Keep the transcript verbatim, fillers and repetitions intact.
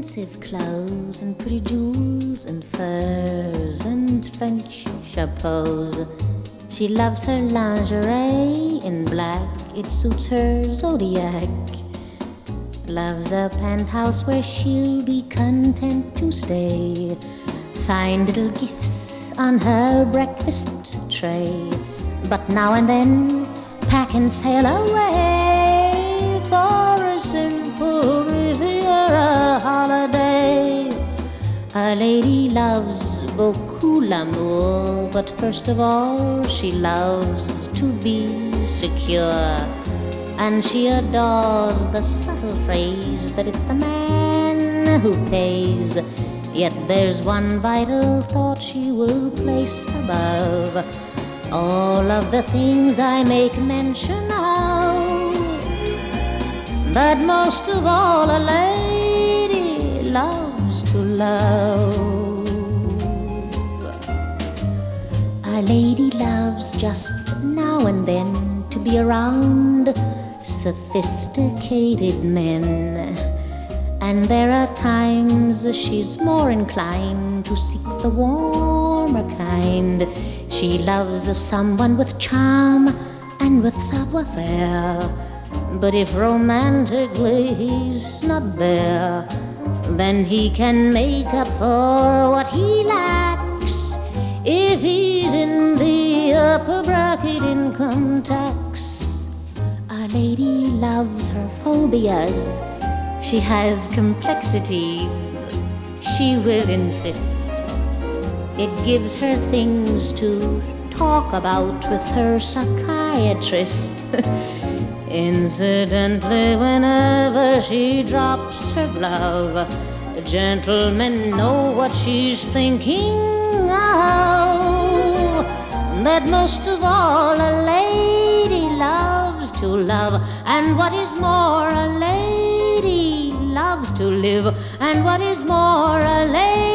expensive clothes and pretty jewels and furs and French chapeaux. She loves her lingerie in black, it suits her zodiac. Loves a penthouse where she'll be content to stay. Find little gifts on her breakfast tray. But now and then pack and sail away for a simple Riviera holiday. A lady loves beaucoup l'amour, but first of all she loves to be secure. And she adores the subtle phrase that it's the man who pays. Yet there's one vital thought she will place above all of the things I make mention of. That most of all a lady loves to love. A lady loves just now and then to be around sophisticated men. And there are times she's more inclined to seek the warmer kind. She loves someone with charm and with savoir-faire. But if romantically he's not there, then he can make up for what he lacks if he's in the upper bracket income tax. A lady loves her phobias. She has complexities, she will insist. It gives her things to talk about with her psychiatrist. Incidentally, whenever she drops her glove, gentlemen know what she's thinking of. That most of all a lady loves to love, and what is more, a lady loves to live, and what is more, a lady